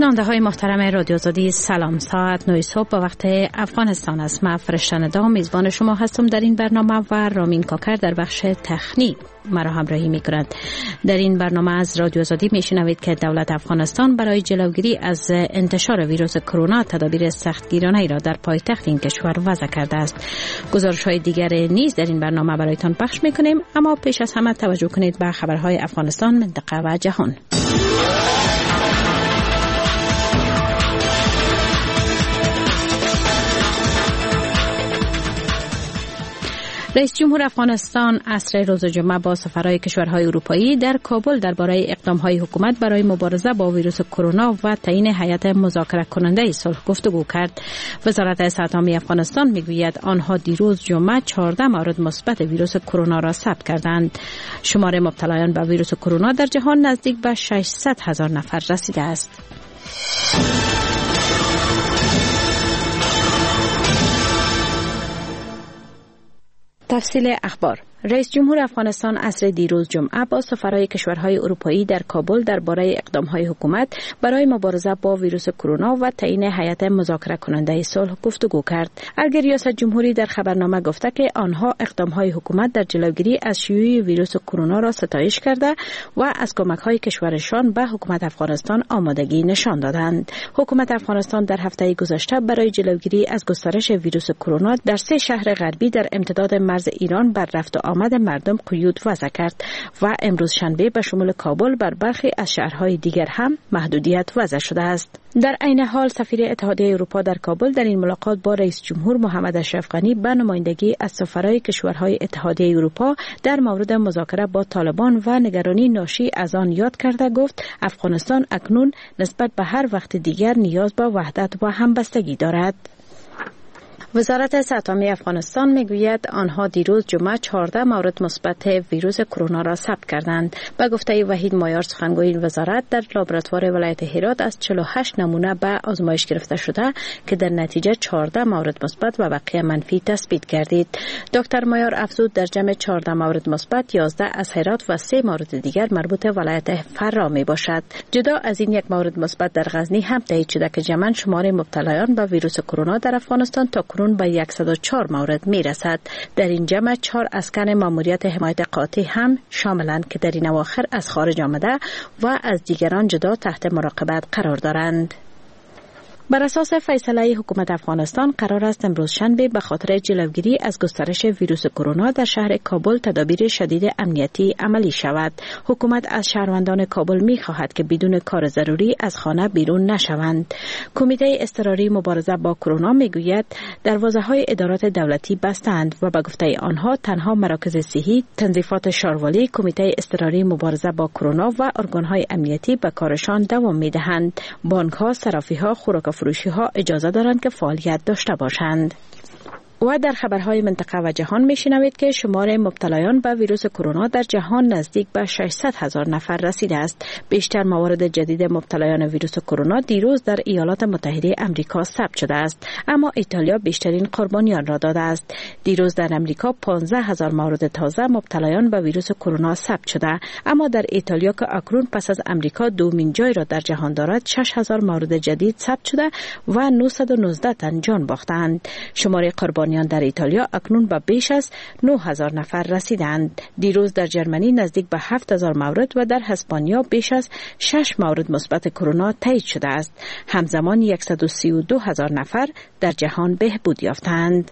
شنونده های محترم رادیو آزادی، سلام. ساعت 9 صبح به وقت افغانستان است. من فرشته ندا میزبان شما هستم در این برنامه و رامین کاکر در بخش تکنیک مرا همراهی می‌کند. در این برنامه از رادیو آزادی میشنوید که دولت افغانستان برای جلوگیری از انتشار ویروس کرونا تدابیر سختگیرانه‌ای را در پایتخت این کشور وضع کرده است. گزارش‌های دیگر نیز در این برنامه برایتان پخش می‌کنیم، اما پیش از همه توجه کنید به خبرهای افغانستان، منطقه و جهان. رئیس جمهور افغانستان عصر روز جمعه با سفرهای کشورهای اروپایی در کابل درباره اقدام‌های حکومت برای مبارزه با ویروس کرونا و تعیین هیئت مذاکره کننده صلح گفتگو کرد. وزارت صحت عامه افغانستان میگوید آنها دیروز جمعه 14 مورد مثبت ویروس کرونا را ثبت کردند. شمار مبتلایان به ویروس کرونا در جهان نزدیک به 600,000 نفر رسیده است. تفصیل اخبار. رئیس جمهور افغانستان عصر دیروز جمعه با سفرهای کشورهای اروپایی در کابل درباره اقدام‌های حکومت برای مبارزه با ویروس کرونا و تعیین هیئت مذاکره کننده صلح گفتگو کرد. البته ریاست جمهوری در خبرنامه گفته که آنها اقدام‌های حکومت در جلوگیری از شیوع ویروس کرونا را ستایش کرده و از کمک‌های کشورشان به حکومت افغانستان آمادگی نشان دادند. حکومت افغانستان در هفته گذشته برای جلوگیری از گسترش ویروس کرونا در 3 شهر غربی در امتداد مرز ایران بر رفت آمد مردم قیود وضع کرد و امروز شنبه به شمول کابل بر برخی از شهرهای دیگر هم محدودیت وضع شده است. در عین حال سفیر اتحادیه اروپا در کابل در این ملاقات با رئیس جمهور محمد اشرف غنی به نمایندگی از سفرای کشورهای اتحادیه اروپا در مورد مذاکره با طالبان و نگرانی ناشی از آن یاد کرده گفت افغانستان اکنون نسبت به هر وقت دیگر نیاز به وحدت و همبستگی دارد. وزارت صحت عامه افغانستان میگوید آنها دیروز جمعه 14 مورد مثبت ویروس کرونا را ثبت کردند. به گفته وحید مایار سخنگوی این وزارت، در لابراتوار ولایت هرات از 48 نمونه به آزمایش گرفته شده که در نتیجه 14 مورد مثبت و بقیه منفی تثبیت گردید. دکتر مایار افزود در جمع 14 مورد مثبت 11 از هرات و 3 مورد دیگر مربوط ولایت فرا می باشد. جدا از این 1 مورد مثبت در غزنی هم تایید شده که جمعاً شمار مبتلایان به ویروس کرونا در افغانستان تا به 104 مورد می رسد. در این جمع 4 اسکان ماموریت حمایت قاطع هم شاملند که در این اواخر از خارج آمده و از دیگران جدا تحت مراقبت قرار دارند. بر اساس فیصله حکومت افغانستان قرار است امروز شنبه به خاطر جلوگیری از گسترش ویروس کرونا در شهر کابل تدابیر شدید امنیتی عملی شود. حکومت از شهروندان کابل می خواهد که بدون کار ضروری از خانه بیرون نشوند. کمیته اضطراری مبارزه با کرونا می گوید دروازه‌های ادارات دولتی بستند و به گفته آنها تنها مراکز صحی، تنظیفات شاروالی، کمیته اضطراری مبارزه با کرونا و ارگان‌های امنیتی به کارشان دوام می دهند. بانک‌ها، صرافی‌ها، خوراک فروشی‌ها اجازه دارند که فعالیت داشته باشند. و در خبرهای منطقه و جهان میشنوید که شمار مبتلایان به ویروس کرونا در جهان نزدیک به 600,000 نفر رسیده است. بیشتر موارد جدید مبتلایان ویروس کرونا دیروز در ایالات متحده آمریکا ثبت شده است، اما ایتالیا بیشترین قربانیان را داده است. دیروز در آمریکا 15,000 مورد تازه مبتلایان به ویروس کرونا ثبت شده، اما در ایتالیا که اکنون پس از آمریکا دومین جای را در جهان دارد 6,000 مورد جدید ثبت شده و 919 تن جان باختند. شمار قربانیان در ایتالیا اکنون به بیش از 9,000 نفر رسیدند. دیروز در جرمنی نزدیک به 7,000 مورد و در اسپانیا بیش از 6 مورد مثبت کرونا تایید شده است. همزمان 132,000 نفر در جهان بهبود یافتند.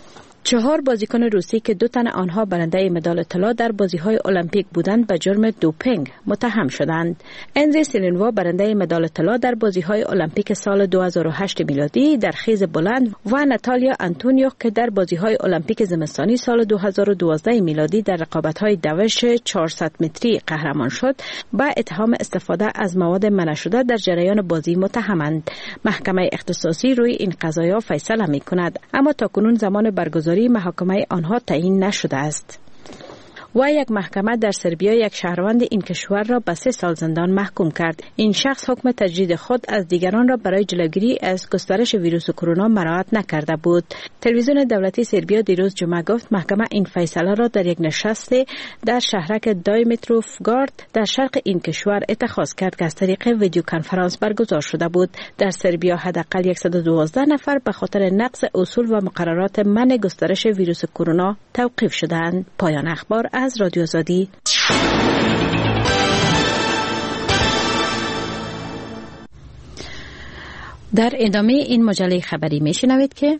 4 بازیکن روسی که 2 تن آنها برنده مدال طلا در بازی‌های المپیک بودند به جرم دوپینگ متهم شدند. انزی سیلینوا برنده مدال طلا در بازی‌های المپیک سال 2008 میلادی در خیز بلند و ناتالیا آنتونیوک که در بازی‌های المپیک زمستانی سال 2012 میلادی در رقابت‌های دوش 400 متری قهرمان شد، با اتهام استفاده از مواد منع شده در جریان بازی متهمند. محکمه اختصاصی روی این قضایا فیصله می‌کند، اما تاکنون زمان برگزاری محاکمه آنها تعیین نشده است. و یک محکمه در سربیا یک شهروند این کشور را به 3 سال زندان محکوم کرد. این شخص حکم تجدید خود از دیگران را برای جلوگیری از گسترش ویروس کرونا مراعات نکرده بود. تلویزیون دولتی سربیا دیروز جمعه گفت محکمه این فیصله را در یک نشست در شهرک دایمیتروفگارد در شرق این کشور اتخاذ کرد که از طریق ویدیو کنفرانس برگزار شده بود. در سربیا حداقل 112 نفر به خاطر نقض اصول و مقررات منع گسترش ویروس کرونا توقیف شدند. پایان اخبار از رادیو آزادی. در ادامه این مجله خبری میشنوید که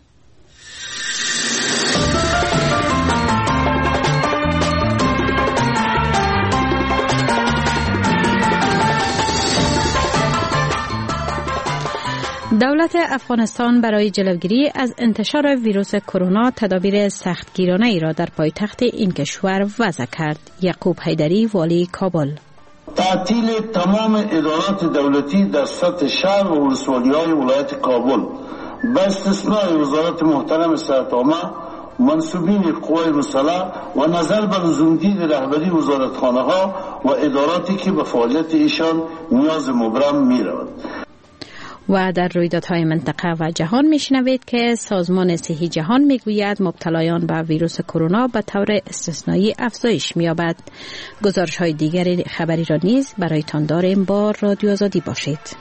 دولت افغانستان برای جلوگیری از انتشار ویروس کرونا تدابیر سختگیرانه ای را در پایتخت این کشور وضع کرد. یعقوب حیدری، والی کابل: تعطیل تمام ادارات دولتی در سطح شهر و ولسوالی‌های ولایت کابل به استثنای وزارت محترم صحت عامه، منصوبین قوای مسلح و نظر به لزومدید رهبری وزارتخانه‌ها و اداراتی که به فعالیت ایشان نیاز مبرم می‌رود. و در رویدادهای منطقه و جهان میشنوید که سازمان صحی جهان میگوید مبتلایان به ویروس کرونا به طور استثنایی افزایش می‌یابد. گزارش‌های دیگر خبری را نیز برایتان داریم. با رادیو آزادی باشید.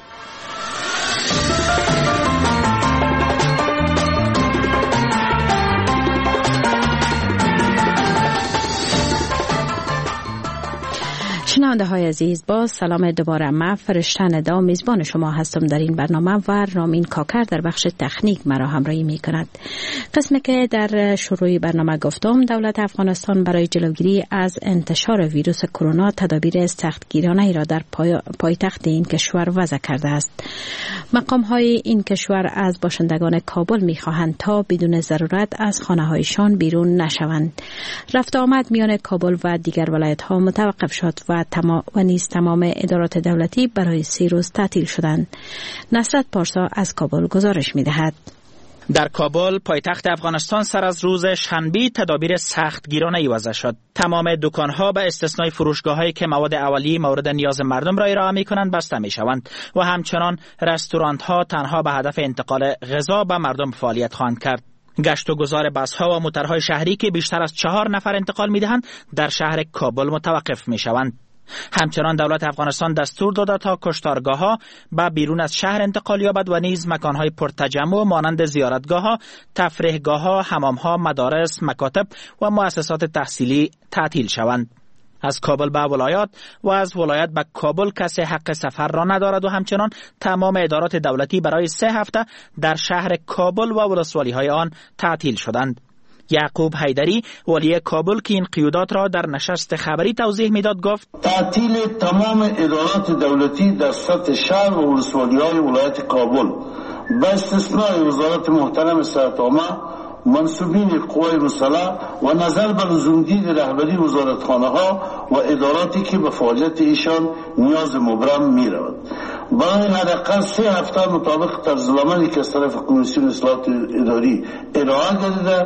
شنونده های عزیز، با سلام دوباره. من فرشته ندا میزبان شما هستم در این برنامه و رامین کاکر در بخش تکنیک مرا همراهی می کند. قسمی که در شروع برنامه گفتم، دولت افغانستان برای جلوگیری از انتشار ویروس کرونا تدابیر سختگیرانه ای را در پایتخت این کشور وضع کرده است. مقام های این کشور از باشندگان کابل می خواهند تا بدون ضرورت از خانه هایشان بیرون نشوند. رفت آمد میان کابل و دیگر ولایت ها متوقف شد و نیز تمام ادارات دولتی برای 3 روز تعطیل شدند. نصرت پارسا از کابل گزارش می‌دهد. در کابل پایتخت افغانستان سر از روز شنبه تدابیر سختگیرانه‌ای وضع شد. تمام دکان‌ها به استثنای فروشگاه‌هایی که مواد اولیه مورد نیاز مردم را ارائه می‌کنند بسته می‌شوند و همچنان رستوران‌ها تنها به هدف انتقال غذا به مردم فعالیت خواهند کرد. گشت و گذار بس‌ها و موترهای شهری که بیشتر از 4 نفر انتقال می‌دهند در شهر کابل متوقف می‌شوند. همچنان دولت افغانستان دستور داده تا کشتارگاه‌ها به بیرون از شهر انتقال یابد و نیز مکان‌های پرتجمع مانند زیارتگاه‌ها، تفریحگاه‌ها، حمام‌ها، مدارس، مکاتب و مؤسسات تحصیلی تعطیل شوند. از کابل به ولایات و از ولایت به کابل کسی حق سفر را ندارد و همچنان تمام ادارات دولتی برای 3 هفته در شهر کابل و ولسوالی‌های آن تعطیل شدند. یعقوب حیدری، والی کابل که این قیودات را در نشست خبری توضیح میداد، گفت تعطیل تمام ادارات دولتی در سطح شهر و ولسوالی‌های ولایت کابل به استثنای وزارت محترم صحت عامه، منصوبین قوای مسلح و نظر به لزومدید رهبری وزارتخانه‌ها و اداراتی که به فعالیت ایشان نیاز مبرم می‌رود. برای حداقل 3 هفته مطابق طرزالعملی که از طرف کمیسیون اصلاحات اداری ارائه گردیده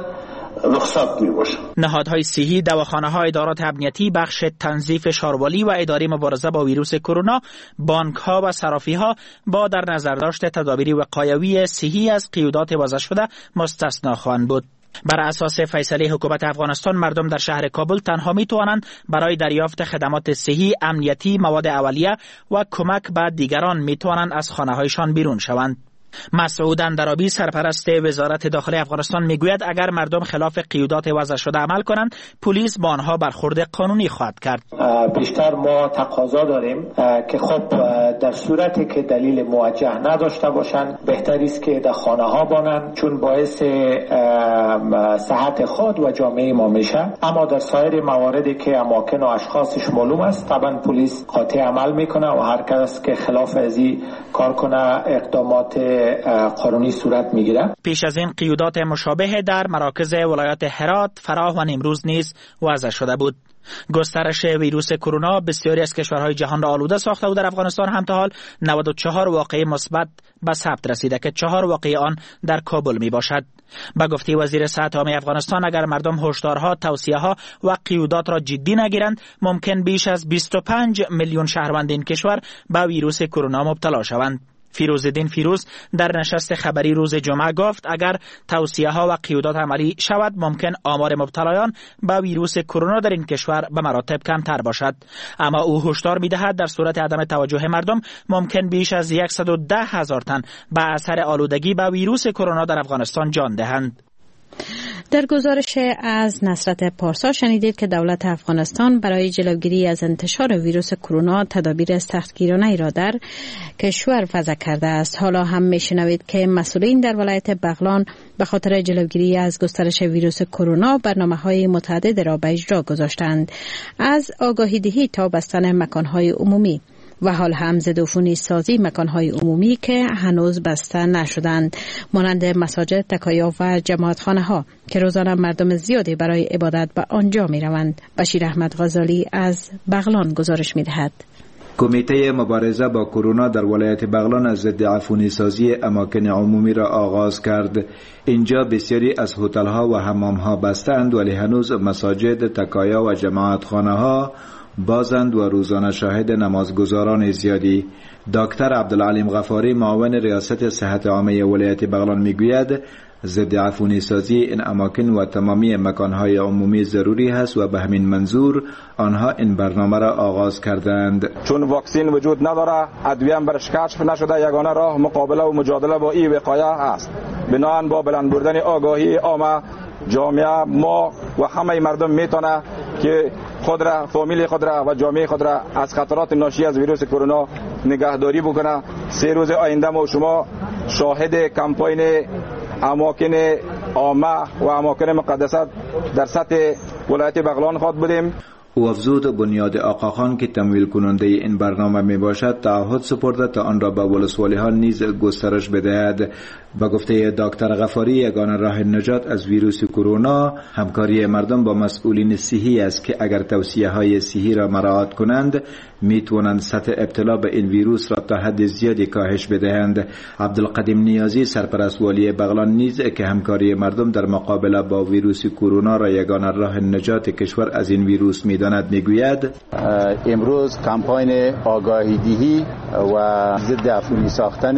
رخصت می‌باشد. نهادهای صحی، دواخانه‌ها، ادارات امنیتی، بخش تنظیف شاروالی و اداره مبارزه با ویروس کرونا، بانک‌ها و صرافی‌ها با در نظر داشت تدابیر وقایوی صحی از قیودات وضع شده مستثنا خواهند بود. بر اساس فیصله حکومت افغانستان، مردم در شهر کابل تنها می‌توانند برای دریافت خدمات صحی، امنیتی، مواد اولیه و کمک به دیگران می‌توانند از خانه‌هایشان بیرون شوند. مسعود اندرابی، سرپرست وزارت داخلی افغانستان، میگوید اگر مردم خلاف قیودات وضع شده عمل کنند، پلیس با آنها برخورد قانونی خواهد کرد. بیشتر ما تقاضا داریم که خب در صورتی که دلیل موجه نداشته باشند، بهتر است که در خانه ها بانند، چون باعث صحت خود و جامعه ما میشه. اما در سایر مواردی که اماکن و اشخاصش معلوم است، طبعا پلیس قاطع عمل میکنه و هر کس که خلاف ازی کار کنه اقدامات قانونی صورت میگیره. پیش از این قیودات مشابه در مراکز ولایات هرات، فراه و نیمروز نیز وضع شده بود. گسترش ویروس کرونا بسیاری از کشورهای جهان را آلوده ساخته و در افغانستان هم تا حال 94 واقعه مثبت به ثبت رسیده که 4 واقعه آن در کابل می باشد. به گفته وزیر صحت عامه افغانستان، اگر مردم هشدارها، توصیه‌ها و قیودات را جدی نگیرند، ممکن بیش از 25 میلیون شهروند این کشور به ویروس کرونا مبتلا شوند. فیروزالدین فیروز در نشست خبری روز جمعه گفت اگر توصیه‌ها و قیودات عملی شود، ممکن آمار مبتلایان به ویروس کرونا در این کشور به مراتب کمتر باشد. اما او هشدار می‌دهد در صورت عدم توجه مردم ممکن بیش از 110,000 تن به اثر آلودگی به ویروس کرونا در افغانستان جان دهند. در گزارش از نصرت پارسا شنیدید که دولت افغانستان برای جلوگیری از انتشار ویروس کرونا تدابیر سختگیرانه‌ای را در کشور وضع کرده است. حالا هم میشنوید که مسئولین در ولایت بغلان به خاطر جلوگیری از گسترش ویروس کرونا برنامه‌های متعدد را به اجرا گذاشتند، از آگاهی دهی تا بستن مکان‌های عمومی و حال هم ضدعفونی سازی مکان‌های عمومی که هنوز بسته نشدند، مانند مساجد، تکایا و جماعتخانه‌ها که روزانه مردم زیادی برای عبادت به آنجا می‌روند. بشیر احمد غزالی از بغلان گزارش می‌دهد. کمیته مبارزه با کرونا در ولایت بغلان از ضدعفونی سازی اماکن عمومی را آغاز کرد. اینجا بسیاری از هتل‌ها و حمام‌ها بستند، ولی هنوز مساجد، تکایا و جماعتخانه‌ها بازند و روزانه شاهد نمازگزاران زیادی. دکتر عبدالعلیم غفاری، معاون ریاست صحت عامه ولایت بغلان، میگوید ضدعفونی سازی این اماکن و تمامی مکانهای عمومی ضروری است و به همین منظور آنها این برنامه را آغاز کردند. چون واکسن وجود نداره، ادویه هم برش کشف نشده، یگانه راه مقابله و مجادله با این وقایع است. بنابراین با بلند بردن آگاهی عامه، جامعه، ما و همه مردم میتونه که خود را، فامیل خود را و جامعه خود را از خطرات ناشی از ویروس کرونا نگهداری بکنه. 3 روز آینده ما شما شاهد کمپاین اماکن عامه و اماکن مقدسه در سطح ولایت بغلان خواهد بودیم. او افزود بنیاد آقاخان که تمویل کننده این برنامه می باشد تعهد سپرده تا آن را به ولسوالی ها نیز گسترش بدهد. با گفته دکتر غفاری، یگانه راه نجات از ویروس کرونا همکاری مردم با مسئولین صحی است که اگر توصیه های صحی را مراعات کنند می توانند سطح ابتلا به این ویروس را تا حد زیادی کاهش بدهند. عبدالقدیم نیازی، سرپرست والی بغلان، نیز که همکاری مردم در مقابله با ویروس کرونا را یگانه راه نجات کشور از این ویروس می‌داند، میگوید امروز کمپاین آگاهی دهی و ضد عفونی ساختن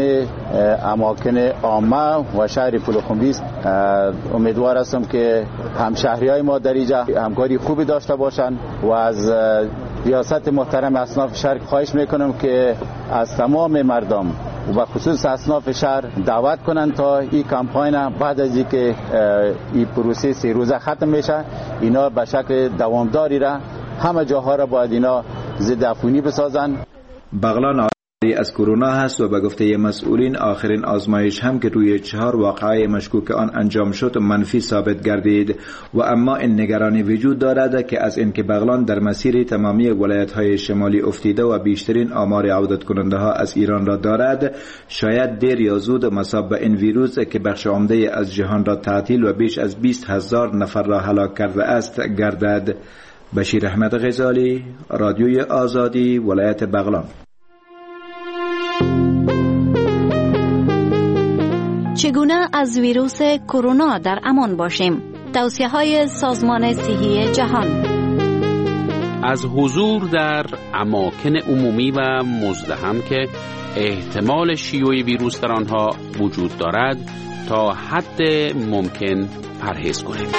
اماکن عامه و شهر پلخمری است. امیدوار هستم که همشهریای ما در اینجا همکاری خوبی داشته باشند و از ریاست محترم اصناف شهر خواهش میکنم که از تمام مردم و خصوص اصناف شهر دعوت کنند تا این کمپاین بعد از اینکه این پروسه 3 روزه ختم میشه، اینا به شکل دوامداری را همه جاها را باید اینا ضد عفونی بسازن. بغلان از کرونا هست و به گفته مسئولین آخرین آزمایش هم که روی 4 واقعه مشکوک آن انجام شد منفی ثابت گردید و اما این نگرانی وجود دارد که از اینکه بغلان در مسیر تمامی ولایت‌های شمالی افتیده و بیشترین آمار عودت کننده ها از ایران را دارد، شاید دیر یا زود مصاب به این ویروس که بخش عمده از جهان را تعطیل و بیش از 20,000 نفر را هلاک کرده است گردد. بشیر احمد غزالی، رادیوی آزادی، ولایت بغلان. چگونه از ویروس کرونا در امان باشیم؟ توصیه‌های سازمان صحی جهان. از حضور در اماکن عمومی و مزدحم که احتمال شیوع ویروس در آنها وجود دارد تا حد ممکن پرهیز کنیم.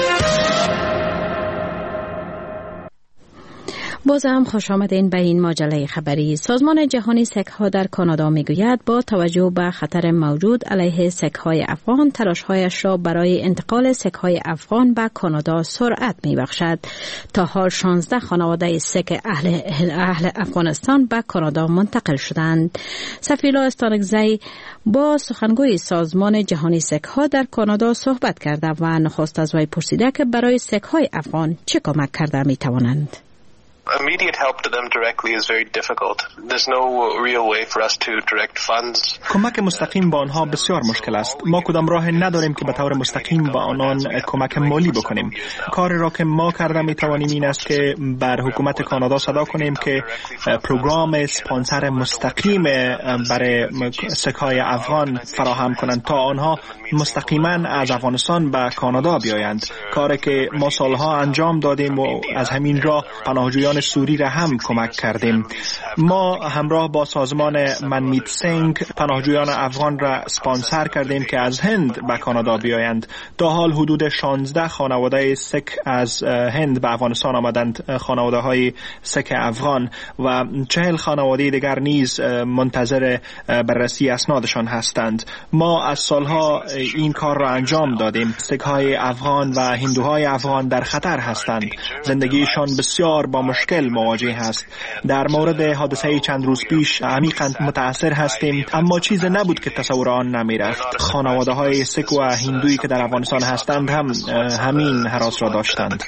باز هم خوش آمدین به این مجله خبری. سازمان جهانی سک‌ها در کانادا میگوید با توجه به خطر موجود علیه سک‌های افغان، تلاش‌هایش را برای انتقال سک‌های افغان به کانادا سرعت میبخشد. تا حال 16 خانواده سک اهل افغانستان به کانادا منتقل شدند. سفیرالله استانکزی با سخنگوی سازمان جهانی سک‌ها در کانادا صحبت کرده و نخست از وی پرسیده که برای سک‌های افغان چه کمک کرده میتوانند. Immediate help to them directly is very difficult. There's no real way for us to direct funds. کمک مستقیم با آنها بسیار مشکل است. ما کدام راه نداریم که به طور مستقیم با آنان کمک مالی بکنیم. کاری را که ما کرده می توانیم این است که بر حکومت کانادا صدا کنیم که پروگرام اسپانسر مستقیم برای سکه‌های افغان فراهم کنند تا آنها مستقیما از افغانستان به کانادا بیایند. کاری که ما سالها انجام دادیم و از همین راه پناهجویان سوری را هم کمک کردیم. ما همراه با سازمان منمیت سنگ پناهجویان افغان را اسپانسر کردیم که از هند به کانادا بیایند. تا حال حدود 16 خانواده سک از هند به افغانستان آمدند، خانواده های سک افغان، و 40 خانواده دیگر نیز منتظر بررسی اسنادشان هستند. ما از سالها این کار را انجام دادیم. سک های افغان و هندوهای افغان در خطر هستند. زندگیشان بسیار با مشکل مواجه است. در مورد حادثه چند روز پیش عمیقاً متأثر هستیم، اما چیز نبود که تصور آن نمی‌رفت. خانواده های سک و هندویی که در افغانستان هستند هم همین هراس را داشتند.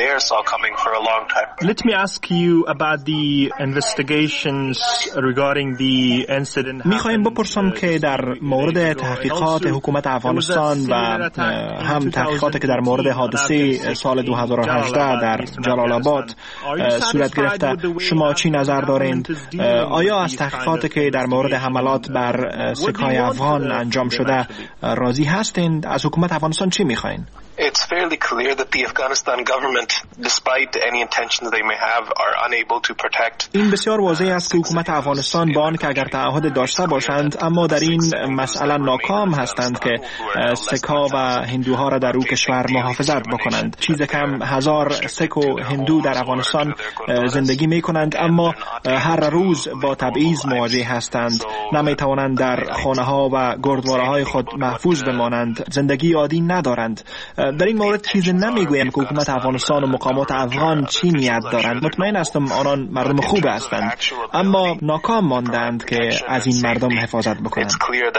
Let me ask you about the investigations regarding the incident. می‌خوایم بپرسم که در مورد تحقیقات حکومت افغانستان و هم تحقیقاتی که در مورد حادثه سال 2018 در جلال آباد صورت گرفته شما چی نظر دارید؟ آیا از تحقیقاتی که در مورد حملات بر سکه‌های افغان انجام شده راضی هستید؟ از حکومت افغانستان چی می‌خواین؟ It's fairly clear that the Afghanistan government, despite any intentions they may have, are unable to protect. این بسیار واضح است که حکومت افغانستان با آن که اگر تعهد داشته باشند اما در این مسئله ناکام هستند که سک‌ها و هندوها را در او کشور محافظت بکنند. چیز کم 1000 سک و هندو در افغانستان زندگی می کنند، اما هر روز با تبعیض مواجه هستند. نمی توانند در خانه ها و گردواره های خود محفوظ بمانند. زندگی عادی ندارند. در این مورد چیزی نمیگویم که حکومت افغانستان و مقامات افغان چی نیت دارند. مطمئن هستم آنان مردم خوب هستند، اما ناکام ماندند که از این مردم حفاظت بکنند.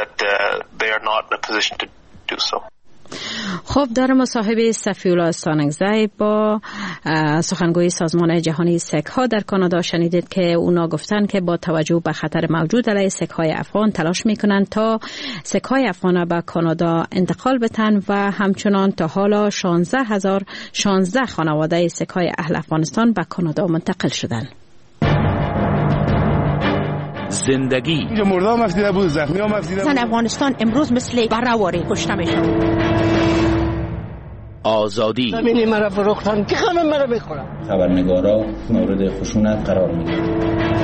خب، در مصاحبه صفی‌الله سانگزی با سخنگوی سازمان جهانی سک‌ها در کانادا شنیدید که اونا گفتن که با توجه به خطر موجود علیه سک‌های افغان تلاش میکنند تا سک‌های افغان به کانادا انتقال بدن و همچنان تا حالا 16 خانواده سک‌های اهل افغانستان به کانادا منتقل شدند. زندگی اینجا مردا مفدیده بود، زخمی ها مفدیده بود. افغانستان امروز مثل برهواری کشته میشه. آزادی زمینی مرا فروختن که خانم مرا بخورم. خبرنگارا مورد خشونت قرار میگیرن.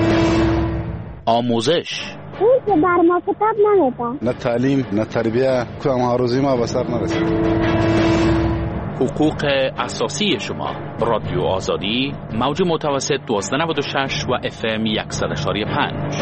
آموزش اون که بر ما کتاب نمیده. نه تعلیم نه تربیه، کدام آرزوی ما به سر نرسید. حقوق اساسی شما. رادیو آزادی، موج متوسط 1296 و FM 100.5.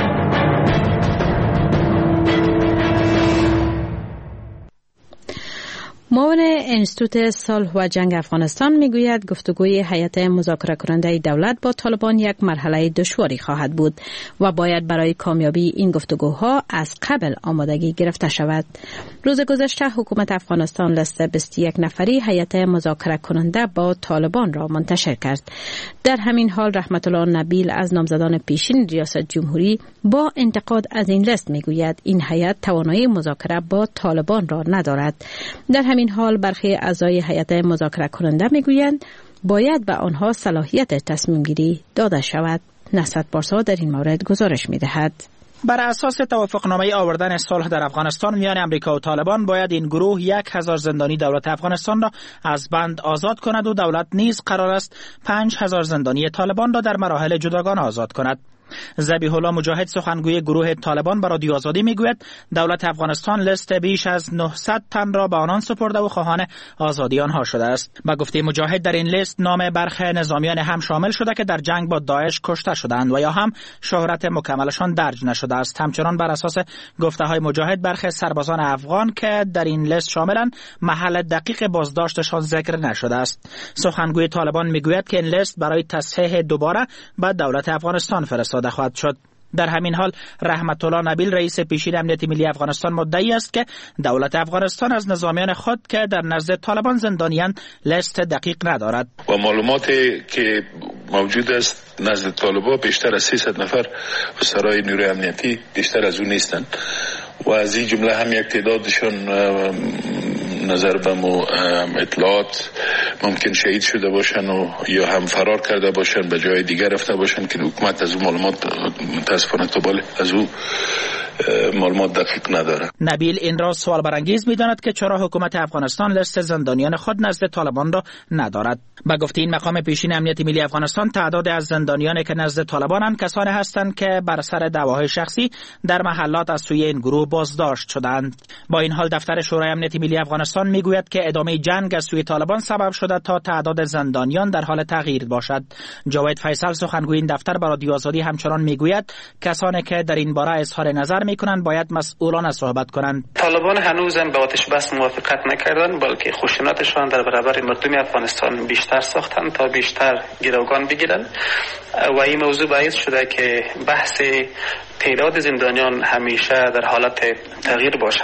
معاون انستیتوت صلح و جنگ افغانستان میگوید گفتگوی هیئت مذاکره کننده دولت با طالبان یک مرحله دشواری خواهد بود و باید برای کامیابی این گفتگوها از قبل آمادگی گرفته شود. روز گذشته حکومت افغانستان لیست 21 نفری هیئت مذاکره کننده با طالبان را منتشر کرد. در همین حال رحمت الله نبیل از نامزدان پیشین ریاست جمهوری با انتقاد از این لیست میگوید این هیئت توانایی مذاکره با طالبان را ندارد. در همین حال برخی اعضای هیئت مذاکره کننده میگویند باید به آنها صلاحیت تصمیم گیری داده شود. نصرت پارسا در این مورد گزارش میدهد. بر اساس توافقنامه آوردن صلح در افغانستان میان امریکا و طالبان باید این گروه 1000 زندانی دولت افغانستان را از بند آزاد کند و دولت نیز قرار است 5000 زندانی طالبان را در مراحل جداگانه آزاد کند. ذبیح الله مجاهد سخنگوی گروه طالبان به رادیو آزادی میگوید دولت افغانستان لیست بیش از 900 تن را به آنان سپرده و خواهان آزادی آنها شده است. به گفته مجاهد در این لیست نام برخی نظامیان هم شامل شده که در جنگ با داعش کشته شدند و یا هم شهرت مکملشان درج نشده است. همچنان بر اساس گفته‌های مجاهد برخی سربازان افغان که در این لیست شاملند محل دقیق بازداشتشان ذکر نشده است. سخنگوی طالبان میگوید که این لیست برای تصحیح دوباره به دولت افغانستان فرستاده خواهد شد. در همین حال رحمت الله نبیل رئیس پیشین امنیت ملی افغانستان مدعی است که دولت افغانستان از نظامیان خود که در نزد طالبان زندانیان لیست دقیق ندارد و معلوماتی که موجود است نزد طالبان. بیشتر از 300 نفر افسرهای نیروی امنیتی بیشتر از اون نیستند و از این جمله هم یک تعدادشان نظر به اطلاعات ممکن شهید شده باشن و یا هم فرار کرده باشن، به جای دیگر رفته باشن که حکومت از اون معلومات متاسفانه قبل از اون معلومات دقیق نداره. نبیل این را سوال برانگیز می‌داند که چرا حکومت افغانستان لیست زندانیان خود نزد طالبان را ندارد. با گفته این مقام پیشین امنیت ملی افغانستان، تعداد از زندانیانی که نزد طالبانند کسانی هستند که بر سر دعواهای شخصی در محلات از سوی این گروه بازداشت شدند. با این حال دفتر شورای امنیت ملی افغانستان میگوید که ادامه جنگ از سوی طالبان سبب شده تا تعداد زندانیان در حال تغییر باشد. جاوید فیصل سخنگوی این دفتر به رادیو آزادی همچنان میگوید کسانی که در این باره اظهار نظر میکنند باید مسئولانه صحبت کنند. طالبان هنوزم به آتش بس موافقت نکردند، بلکه خشونتشان در برابر مردم افغانستان بیشتر ساختند تا بیشتر گروگان بگیرند و این موضوع باعث شده که بحث تعداد زندانیان همیشه در حالت تغییر باشه.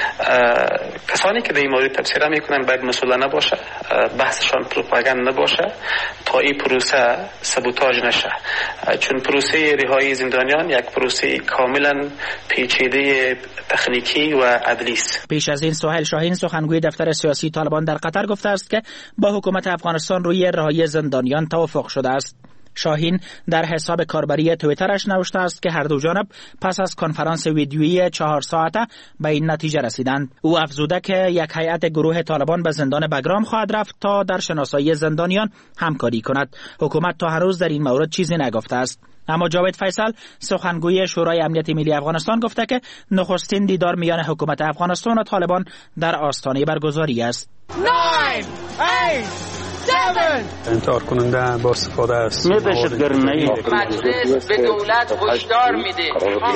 کسانی که در این مورد تبصره میکنن باید مسئولانه باشه، بحثشان پروپاگاند نباشه تا این پروسه سابوتاژ نشه، چون پروسه رهایی زندانیان یک پروسه کاملا پیچیده تکنیکی و عدلی است. پیش از این سهیل شاهین سخنگوی دفتر سیاسی طالبان در قطر گفته است که با حکومت افغانستان روی رهایی زندانیان توافق شده است. شاهین در حساب کاربری توییترش نوشته است که هر دو جانب پس از کنفرانس ویدیویی 4 ساعته به این نتیجه رسیدند. او افزوده که یک هیئت گروه طالبان به زندان بگرام خواهد رفت تا در شناسایی زندانیان همکاری کند. حکومت تا هنوز در این مورد چیزی نگفته است. اما جاوید فیصل سخنگوی شورای امنیت ملی افغانستان گفته که نخستین دیدار میان حکومت افغانستان و طالبان در آستانه برگزاری است. 9 8 انتحار کننده با استفاده از مجلس به دولت هشدار میده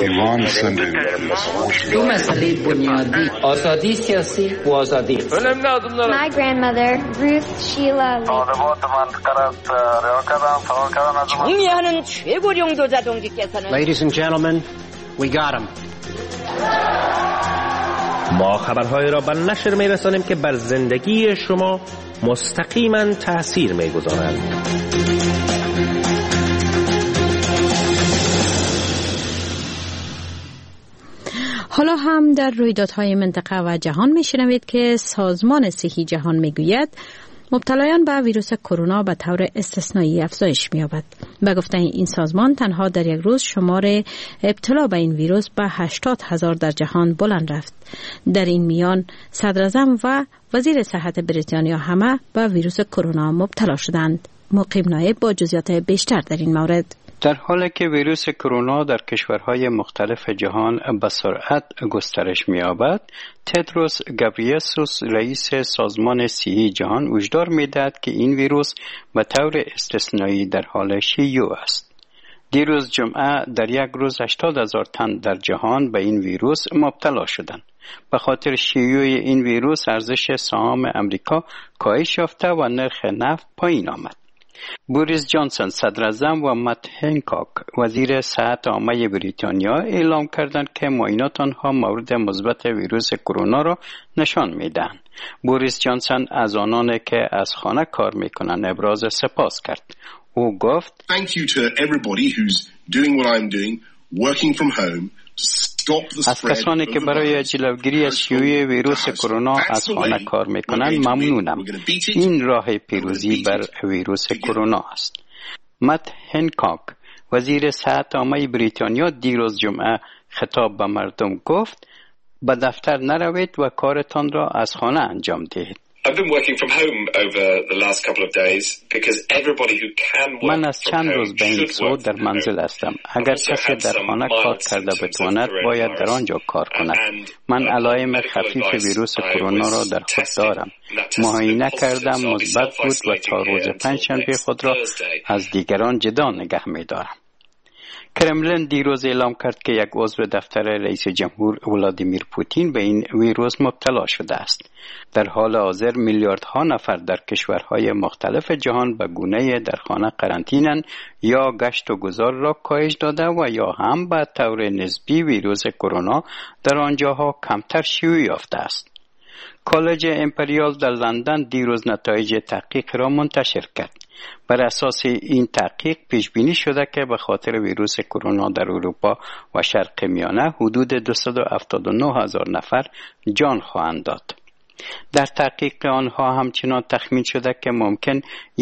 دو مسئله بنیادی، آزادی سیاسی و آزادی. My grandmother Ruth Sheila 정의하는 최고領導者동지께서는 Ladies and gentlemen, we got him. ما خبرهای را به نشر می‌رسانیم که بر زندگی شما مستقیما تأثیر می‌گذارند. حالا هم در رویدادهای منطقه و جهان میشنوید که سازمان صحی جهان میگوید مبتلایان به ویروس کرونا به طور استثنایی افزایش می‌یابد. به گفته این سازمان تنها در یک روز شمار ابتلا به این ویروس به 80,000 در جهان بلند رفت. در این میان صدراعظم و وزیر صحت بریتانیا همه به ویروس کرونا مبتلا شدند. مقیم نایب با جزئیات بیشتر در این مورد. در حالی که ویروس کرونا در کشورهای مختلف جهان به سرعت گسترش می‌یابد، تدروس گابریسوس رئیس سازمان صحی جهان هشدار می‌دهد که این ویروس به طور استثنایی در حال شیوع است. دیروز جمعه در یک روز 80,000 تن در جهان به این ویروس مبتلا شدند. به خاطر شیوع این ویروس ارزش سهام امریکا کاهش یافته و نرخ نفت پایین آمد. بوریس جانسون صدراعظم و مت هنکاک وزیر صحت عامه بریتانیا اعلام کردند که معاینات آنها مورد مثبت ویروس کرونا را نشان میدهند. بوریس جانسون از آنانی که از خانه کار میکنند ابراز سپاس کرد. او گفت Thank you to everybody who's doing what I'm doing, working from home. از کسانی که برای جلوگیری از شیوع ویروس کرونا از خانه کار میکنند ممنونم. این راه پیروزی بر ویروس کرونا است. مت هنکاک وزیر صحت عامه بریتانیا دیروز جمعه خطاب به مردم گفت به دفتر نروید و کارتان را از خانه انجام دهید. من از چند روز به این سو در منزل هستم. اگر کسی در خانه کار کرده بتواند باید در آنجا کار کند. من علائم خفیف ویروس کرونا را در خود دارم. معاینه کردم مثبت بود و تا روز پنجشنبه خود را از دیگران جدا نگه می‌دارم. کرملین دیروز اعلام کرد که یک عضو دفتر رئیس جمهور ولادیمیر پوتین به این ویروس مبتلا شده است. در حال حاضر میلیاردها نفر در کشورهای مختلف جهان به گونه‌ای در خانه قرنطینه‌اند یا گشت و گذار را کاهش داده و یا هم به طور نسبی ویروس کرونا در آنجاها کمتر شیوع یافته است. کالج امپریال در لندن دیروز نتایج تحقیق را منتشر کرد. بر اساس این تحقیق پیش بینی شده که به خاطر ویروس کرونا در اروپا و شرق میانه حدود 279,000 نفر جان خواهند داد. در تحقیق آنها همچنان تخمین شده که ممکن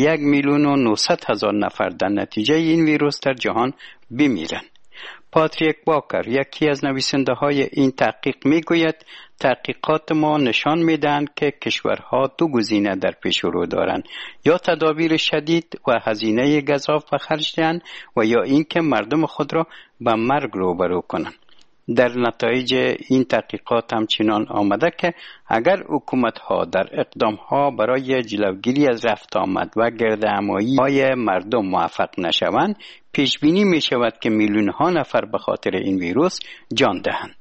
1,900,000 نفر در نتیجه این ویروس در جهان بمیرند. پاتریک باکر، یکی از نویسنده های این تحقیق، میگوید تحقیقات ما نشان میدهند که کشورها دو گزینه در پیش رو دارند: یا تدابیر شدید و هزینه گزاف به خرج دهند و یا اینکه مردم خود را به مرگ روبرو کنند. در نتایج این تحقیقات همچنان آمده که اگر حکومت‌ها در اقدام‌ها برای جلوگیری از رفت آمد و گردهمایی مردم موفق نشوند، پیش بینی می‌شود که میلیون‌ها نفر به خاطر این ویروس جان دهند.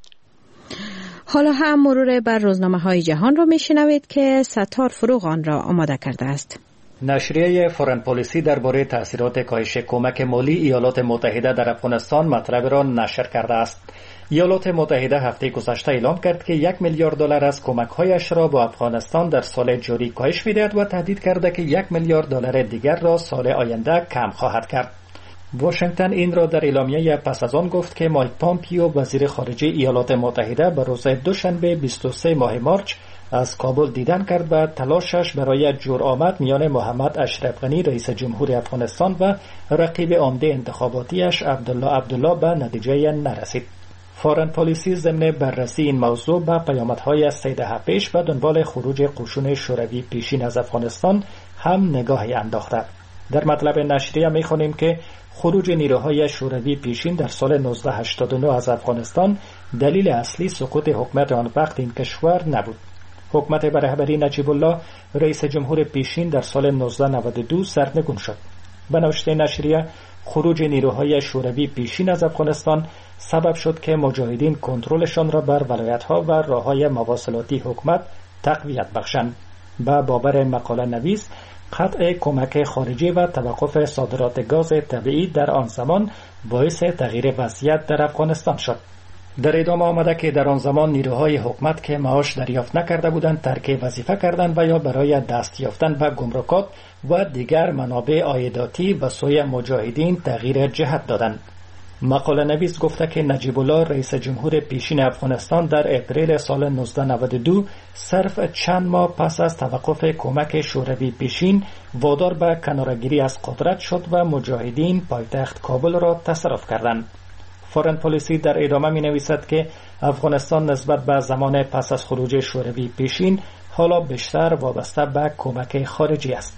حالا هم مرور بر روزنامه‌های جهان را می‌شنوید که ستار فروغ آن را آماده کرده است. نشریه فورن پالیسی درباره تأثیرات کاهش کمک مالی ایالات متحده در افغانستان مطلب را نشر کرده است. ایالات متحده هفته گذشته اعلام کرد که $1 میلیارد از کمک‌هایش را با افغانستان در سال جاری کاهش می‌دهد و تهدید کرده که $1 میلیارد دیگر را سال آینده کم خواهد کرد. واشنگتن این را در اعلامیه پس از آن گفت که مایک پامپیو وزیر خارجه ایالات متحده به روز دوشنبه 23 ماه مارچ از کابل دیدن کرد و تلاشش برای جور آمد میان محمد اشرف غنی رئیس جمهور افغانستان و رقیب عمده انتخاباتیش عبدالله به نتیجه نرسید. فورن پالیسی ضمن بررسی این موضوع به پیامدهای 3 دهه پیش به دنبال خروج قشون شوروی پیشین از افغانستان هم نگاهی انداخته. در مطلب نشریه می‌خوانیم که خروج نیروهای شوروی پیشین در سال 1989 از افغانستان دلیل اصلی سقوط حکومت آن وقت این کشور نبود. حکومت به رهبری نجیب الله رئیس جمهور پیشین در سال 1992 سرنگون شد. به نوشته نشریه، خروج نیروهای شوروی پیشین از افغانستان سبب شد که مجاهدین کنترلشان را بر ولایت‌ها و راه‌های مواصلاتی حکومت تقویت بخشند. با باور مقاله نویس، قطع کمک خارجی و توقف صادرات گاز طبیعی در آن زمان باعث تغییر وضعیت در افغانستان شد. در ادامه آمده که در آن زمان نیروهای حکومت که معاش دریافت نکرده بودند ترک وظیفه کردند و یا برای دست یافتن به گمرکات و دیگر منابع عایداتی به سوی مجاهدین تغییر جهت دادند. مقاله نویس گفته که نجیب الله رئیس جمهور پیشین افغانستان در اپریل سال 1992 صرف چند ماه پس از توقف کمک شوروی پیشین وادار به کناره‌گیری از قدرت شد و مجاهدین پایتخت کابل را تصرف کردند. فورن پالیسی در ادامه می نویسد که افغانستان نسبت به زمان پس از خروج شوروی پیشین حالا بیشتر وابسته به کمک خارجی است.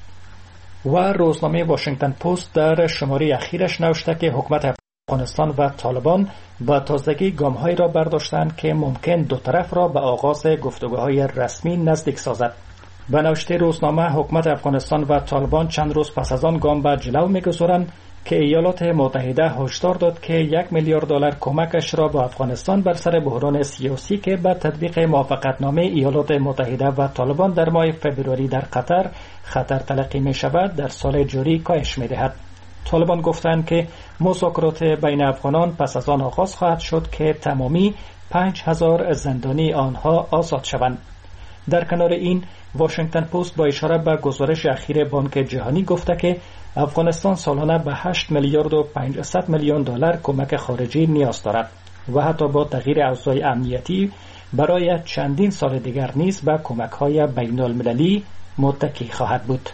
و روزنامه واشنگتن پست در شماره اخیرش نوشته که حکومت افغانستان و طالبان با تازگی گام‌هایی را برداشتند که ممکن دو طرف را به آغاز گفتگوهای رسمی نزدیک سازد. به نوشته روزنامه، حکومت افغانستان و طالبان چند روز پس از آن گام به جلو می‌گذارند که ایالات متحده هشدار داد که $1 میلیارد کمکش را با افغانستان بر سر بحران سیاسی که به تطبیق موافقتنامه ایالات متحده و طالبان در ماه فوریه در قطر خطر تلقی می شود در سال جاری کاهش می دهد. طالبان گفتند که مذاکرات بین افغانان پس از آن آغاز خواهد شد که تمامی 5,000 زندانی آنها آزاد شوند. در کنار این، واشنگتن پست با اشاره به گزارش اخیر بانک جهانی گفته که افغانستان سالانه به $8 میلیارد و 500 میلیون دلار کمک خارجی نیاز دارد و حتی با تغییر اوضاع امنیتی برای چندین سال دیگر نیز به کمک‌های بین‌المللی متکی خواهد بود.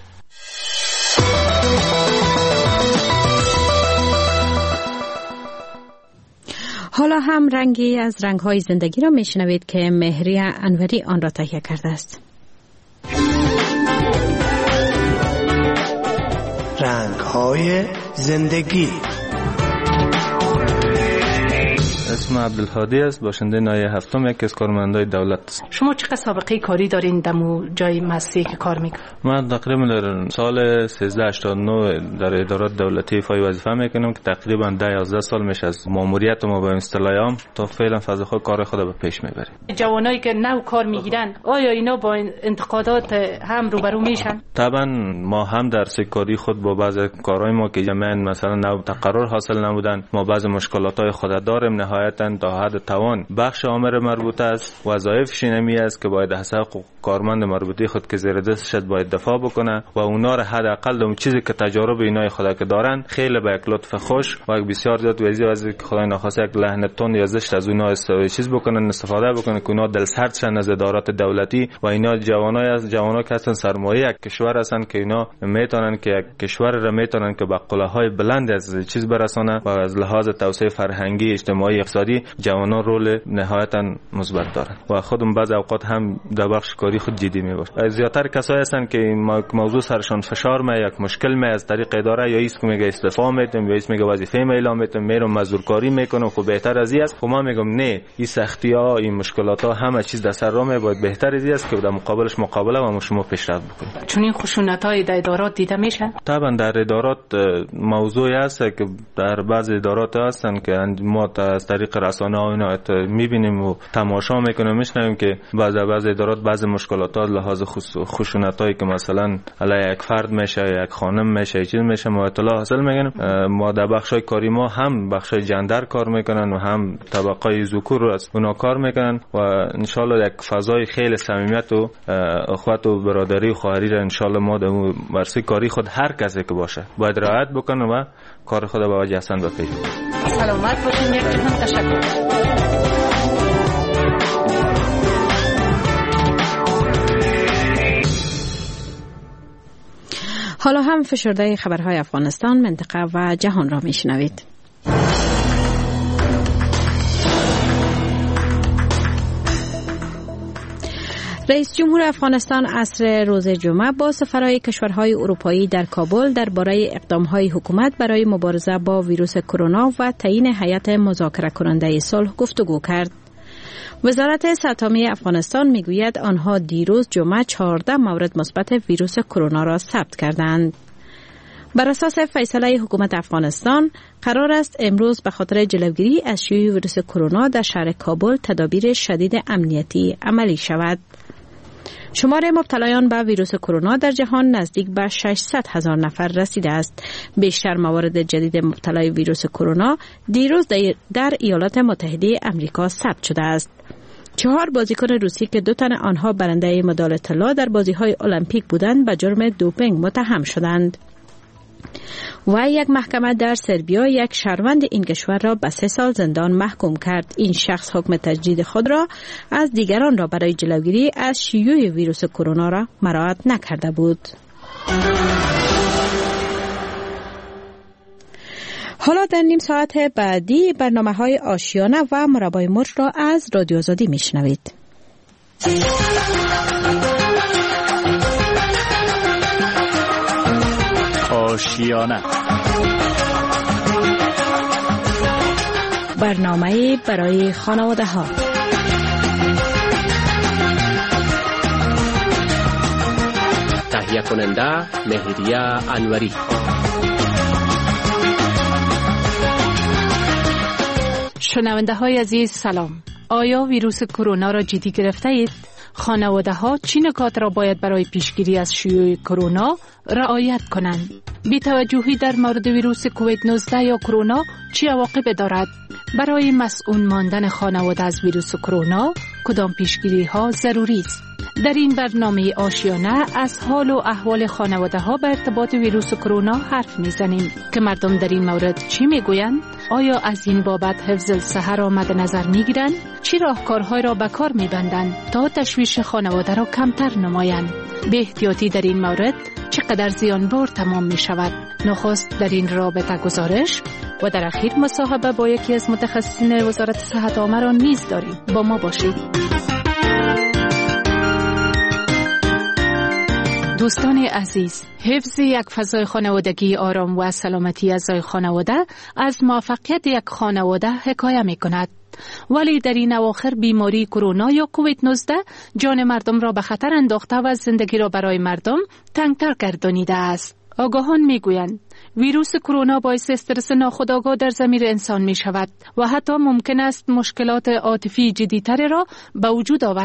حالا هم رنگی از رنگ‌های زندگی را میشنوید که مهری انوری آن را تهیه کرده است. رنگ‌های زندگی. اسم عبدالهادی است، باشنده ناحیه هفتم، یکی از کارمندای دولت است. شما چقدر سابقه کاری دارین در جای مؤسسه‌ای که کار میکنید؟ من تقریبا در سال 1389 در ادارات دولتی ایفای وظیفه میکنم که تقریبا 10-11 سال میشه از ماموریت ما به اصطلاحام تا فعلا فاز خود کار خود به پیش میبریم. جوانایی که نو کار میگیرن آیا اینا با انتقادات هم روبرو میشن؟ طبعا ما هم در سکاری خود با بعض کارهای ما که جمعاً مثلا نو تقرر حاصل نبودن، ما بعض مشکلات‌های خود داریم. نهایت نهایتاً تا حد توان بخش آمر مربوطه است. وظایفش اینمی است که باید از حقوق کارمند مربوطه خود که زیر دستش باید دفاع بکنه و اونا را حداقل اون چیزی که تجارب اینای خدا که دارن خیلی با یک لطف خوش و بسیار زیاد وزیر که خدای نخواسته یک لحن تند یا زشت از اونا چیز بکنن، استفاده بکنن که اونا دلسرد شن از ادارات دولتی و اینا جوانایی که هستن سرمایه یک کشور هستن که اینا میتونن که یک کشور را میتونن که به قله‌های بلند از چیز برسانه و از لحاظ توسعه فرهنگی، اجتماعی، اقتصادی جوانان رول نهایتا مثبت دارن و خودم بعض اوقات هم در بخش کاری خود جدی میباشن. زیاتر کسایی هستن که موضوع سرشون فشار می یک مشکل می از طریق اداره یا ایست میگه استعفا میدم یا ایست میگه وظیفه می اعلام میدم میرم مزدورکاری میکنم خب بهتر از این است. خب من میگم نه، این سختی ها این مشکلات ها همه چیز در سر راه باید بهتر از این است که در مقابلش مقابله و شما پیشرفت بکنید. چون این خشونت های در ادارات دیده میشه؟ طبعا در ادارات موضوعی است که در بعض ادارات هستن که ما از طریق رسانه ها اینا میبینیم و تماشا میکنیم میشنویم که بعض ادارات بعض مشکلات ها لحاظ خشونت هایی که مثلا علیه یک فرد میشه یک خانم میشه چیز میشه ما اطلاع حاصل میگیم. ما در بخشای کاری ما هم بخشای جندر کار میکنن و هم طبقه ذکور است اونا کار میکنن و ان شاء الله یک فضای خیلی صمیمیت و اخوت و برادری و خواهری را ان شاء الله ما در ورسه کاری خود هر کسی که باشه باید رعایت بکنه و کار خود با وجه احسن بپیشه. سلامت باشین. یک جهان تشکر. حالا هم فشرده خبرهای افغانستان، منطقه و جهان را میشنوید. رئیس جمهور افغانستان عصر روز جمعه با سفرهای کشورهای اروپایی در کابل درباره اقدامهای حکومت برای مبارزه با ویروس کرونا و تعیین هیئت مذاکره کننده صلح گفتگو کرد. وزارت صحت عامه افغانستان میگوید آنها دیروز جمعه 14 مورد مثبت ویروس کرونا را ثبت کردند. بر اساس فیصله حکومت افغانستان قرار است امروز به خاطر جلوگیری از شیوع ویروس کرونا در شهر کابل تدابیر شدید امنیتی عملی شود. شمار مبتلایان به ویروس کرونا در جهان نزدیک به 600,000 نفر رسیده است. بیشتر موارد جدید مبتلای ویروس کرونا دیروز در ایالات متحده آمریکا ثبت شده است. 4 بازیکن روسی که 2 تن آنها برنده مدال طلا در بازی‌های المپیک بودند به جرم دوپینگ متهم شدند. و یک محکمه در سربیا یک شهروند این کشور را به 3 سال زندان محکوم کرد. این شخص حکم تجدید خود را از دیگران را برای جلوگیری از شیوع ویروس کرونا را مراعات نکرده بود. حالا در نیم ساعت بعدی برنامه‌های آشیانه و مربای مرغ را از رادیو آزادی میشنوید. آشیانه، برنامه برای خانواده ها. تهیه کننده مهریه انوری. شنونده های عزیز سلام. آیا ویروس کرونا را جدی گرفته اید؟ خانواده ها چه نکات را باید برای پیشگیری از شیوع کرونا رعایت کنند؟ بی‌توجهی در مورد ویروس کووید 19 یا کرونا چه عواقب دارد؟ برای مسئول ماندن خانواده از ویروس کرونا کدام پیشگیری ها ضروری است؟ در این برنامه آشیانه از حال و احوال خانواده ها به ارتباط ویروس کرونا حرف میزنیم که مردم در این مورد چی میگویند؟ آیا از این بابت حفظ الصحه را مد نظر میگیرند؟ چه راهکارهای را به کار میبندند تا تشویش خانواده را کمتر نمایند؟ به احتیاطی در این مورد چقدر زیانبار تمام می شود؟ نخست در این رابطه گزارش و در اخیر مصاحبه با یکی از متخصصین وزارت صحت عامه را نیز داریم. با ما باشید. دوستان عزیز، حفظ یک فضای خانوادگی آرام و سلامتی اعضای خانواده از موفقیت یک خانواده حکایه می کند. ولی در این اواخر بیماری کرونا یا کووید 19 جان مردم را به خطر انداخته و زندگی را برای مردم تنگتر گردانیده است. آگاهان میگویند ویروس کرونا باعث استرس ناخودآگاه در ضمیر انسان می شود و حتی ممکن است مشکلات عاطفی جدی‌تر را به وجود آورد.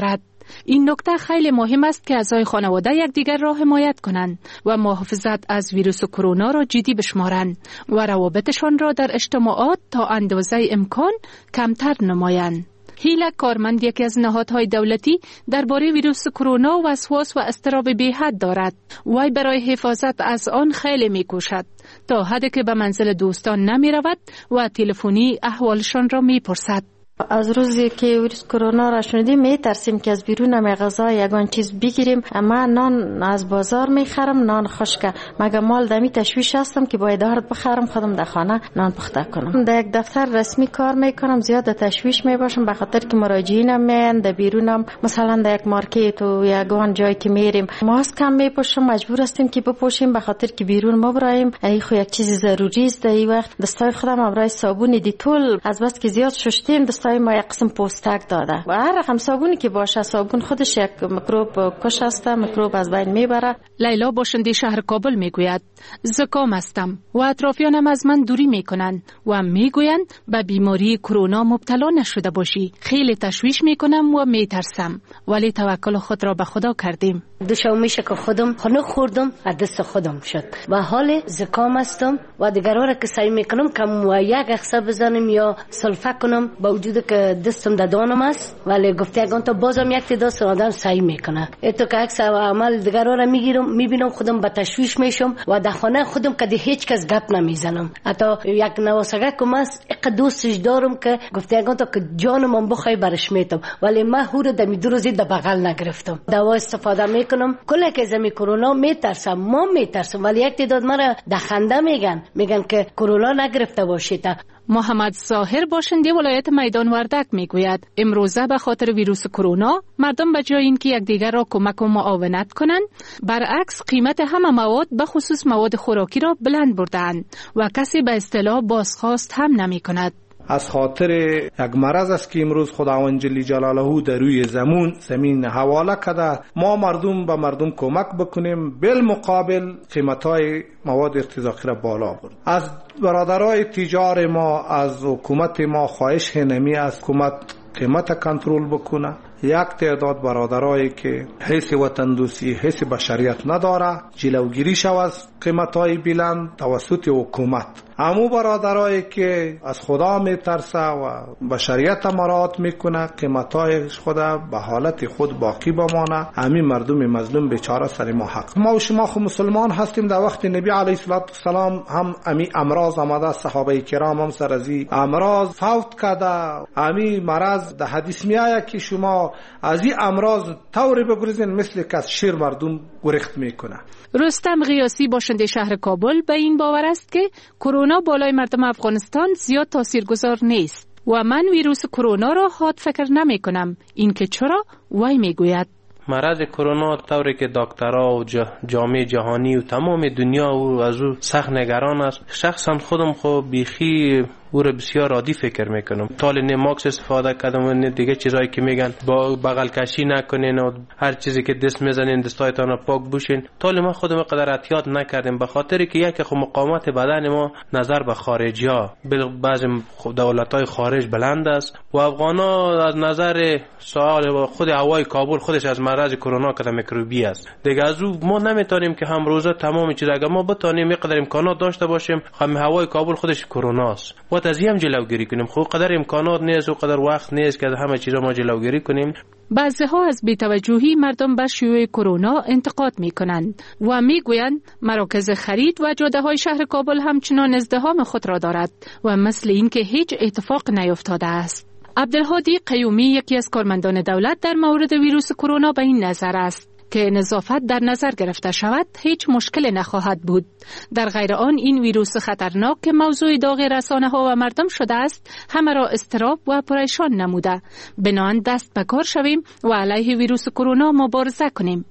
این نکته خیلی مهم است که اعضای خانواده یکدیگر را حمایت کنند و محافظت از ویروس کرونا را جدی بشمارند و روابطشان را در اجتماعات تا اندازه امکان کمتر نمایند. هیلا کارمند یکی از نهادهای دولتی درباره ویروس کرونا وسواس و اضطراب بی‌حد دارد. وی برای حفاظت از آن خیلی می‌کوشد تا حدی که به منزل دوستان نمی‌رود و تلفنی احوالشان را می‌پرسد. از روزی که ویروس کرونا را شنیدیم میترسیم که از بیرون غذا یگان چیز بگیریم. اما نان از بازار میخرم، نان خشک. مگه مال دمی تشویش هستم که باید دارد بخرم خودم در خانه نان پخته کنم. در یک دفتر رسمی کار میکنم، زیاد تشویش میباشم به خاطر که مراجعینم میان در بیرونم. مثلا در یک مارکت و یگان جایی که میریم ماسک هم میپوشم، مجبور هستیم که بپوشیم به خاطر که بیرون مبرایم. ای خو یک چیز ضروری است. در این وقت دستای خودم برای صابون دیتول از بس که زیاد شستیم ما یک قسم پوستک داده و هر رقم صابونی که باشه صابون خودش یک میکروب کش است، میکروب از بین میبره. لیلا باشنده شهر کابل میگوید زکام هستم و اطرافیانم از من دوری میکنند و میگویند به بیماری کرونا مبتلا نشده باشی. خیلی تشویش میکنم و میترسم، ولی توکل خود را به خدا کردیم. دوشم میشه که خودم خنک خوردم از دست خودم شد و حال زکام هستم و دیگر را که سعی میکنم کم و یک اخسر بزنم یا سلفه کنم با وجود که دستم دادانم است، ولی گفته اگه تا بازم یک تعداد آدم سعی میکنه. اتو که اکثر عمل دیگر را میگیرم میبینم خودم به تشویش میشم و در خانه خودم کدی هیچ کس گپ نمیزنم. حتی یک نواسگه کم است اق دوستش دارم که گفته اگه تا که جانم بخوای برش میتم، ولی من هور دمی دو روزی در بغل نگرفتم. دوا استفاده میکنم. کلا که زمین کرونا میترسم، ما میترسم، ولی یک تعداد مرا در خنده میگن که کرونا نگرفته باشید. محمد ظاهر باشنده ولایت میدان وردک میگوید امروزه به خاطر ویروس کرونا مردم به جای اینکه یکدیگر را کمک و معاونت کنند، برعکس قیمت همه مواد به خصوص مواد خوراکی را بلند بردند و کسی به اصطلاح بازخواست هم نمی کند. از خاطر یک مرض است که امروز خداوند جل جلاله در روی زمین حواله کرده، ما مردم به مردم کمک بکنیم، بالمقابل قیمت‌های مواد ارتزاقی را بالا برد. از برادرای تجار ما، از حکومت ما خواهش نمی از حکومت قیمت کنترل بکنه. یک تعداد برادرایی که حس وطن دوستی، حس بشریت نداره، جلوگیری شود از قیمت‌های بلند توسط حکومت. امو برادرایی که از خدا میترسه و بشریت مراعات میکنه، قیمت‌های خود به حالت خود باقی بمانه. همین مردم مظلوم بیچاره سر ما حق. ما و شما خو مسلمان هستیم. در وقت نبی علیه السلام هم امی امراض آمده، صحابه کرام هم سر از این امراض فوت کرده. امی مرض در حدیث میآید که شما از این امراض طوری بگریزین مثل که از شیر مردم گریخت میکنه. رستم غیاسی باشنده شهر کابل به این باور است که کرونا بالای مردم افغانستان زیاد تاثیرگذار نیست و من ویروس کرونا را حاد فکر نمی کنم. این که چرا؟ وی میگوید مرض کرونا طوری که دکترها و جامعه جهانی و تمام دنیا او از او سخت نگران است. شخصا خودم خو بیخی او را بسیار عادی فکر میکنم. تال نه ماکس استفاده کردم و نه دیگه چیزایی که میگن با بغل کشی نکنین و هر چیزی که دست میزنین دستایتان را پاک بوشین. تال ما خودم قدر احتیاط نکردیم به خاطر که یک خو مقاومت بدن ما نظر به خارجی ها بعضی دولت‌های خارج بلند است و افغانا از نظر سوال خود هوای کابل خودش از مرض کرونا کده میکروبی است. دیگه از او ما نمیتونیم که هم روزه تمام چیز اگر ما بتونیم یقدر امکانات داشته باشیم، هم هوای کابل خودش کرونا است و از این هم جلوگیری کنیم. خب قدر امکانات نیست و قدر وقت نیست که همه چیزا ما جلوگیری کنیم. بعضی‌ها از بی‌توجهی مردم به شیوع کرونا انتقاد می‌کنند و می‌گویند مراکز خرید و جاده‌های شهر کابل همچنان ازدحام خود را دارد و مثل این که هیچ اتفاق نیفتاده است. عبدالهادی قیومی یکی از کارمندان دولت در مورد ویروس کرونا به این نظر است که نظافت در نظر گرفته شود هیچ مشکل نخواهد بود. در غیر آن این ویروس خطرناک که موضوع داغ رسانه‌ها و مردم شده است همه را اضطراب و پریشان نموده. بنابراین دست به کار شویم و علیه ویروس کرونا مبارزه کنیم.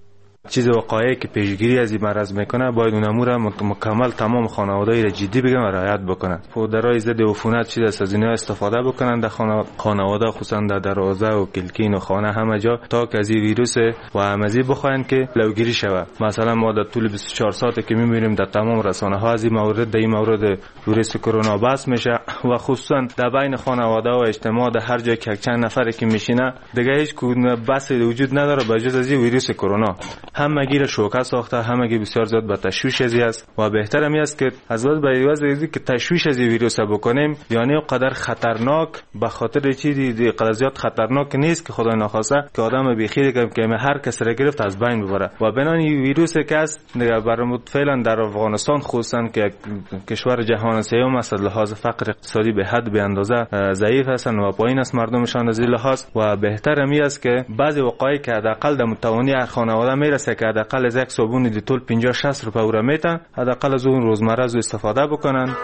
چیز وقایعی که پیشگیری از این مرض میکنه باید اونمو را مکمل تمام خانواده‌ای را جدی بگن و رعایت بکنن. پودرای ضد عفونت چیز از اینا استفاده بکنن در خانواده، خصوصا در دروازه و کلکین و خانه همه جا، تا که از این ویروس و همزی بخواین که لوگیری شود. مثلا ما در طول 24 ساعتی که میبینیم در تمام رسانه ها از این مورد ویروس کرونا بحث میشه و خصوصا در بین خانواده و اجتماع در هر جای که چند نفری که میشینه دیگه هیچ کدوم بحث وجود نداره به جز از این ویروس کرونا. همگی را شوکه ساخته، همگی بسیار زیاد به تشویش ازی است و بهتر می است که از وقت به وجه که تشویش از ویروس بکنیم، یعنی قدر خطرناک به خاطر چیزی قدر زیاد خطرناک نیست که خدای نخواسته که آدم بیخیر که هر کس را گرفت از بین ببره. و بنان این ویروسی که است دیگه برمود فعلا در افغانستان خصوصا که کشور جهان سوم است، لحاظ فقر اقتصادی به حد به اندازه ضعیف هستند و پایین است مردمشان از این لحاظ و بهتر می است که بعضی وقایع که حداقل در متوانی هر خانواده میرسه که حداقل از یک صابون دیتول 50-60 روپیه اورا میتن، حداقل از اون روزمره از استفاده بکنن.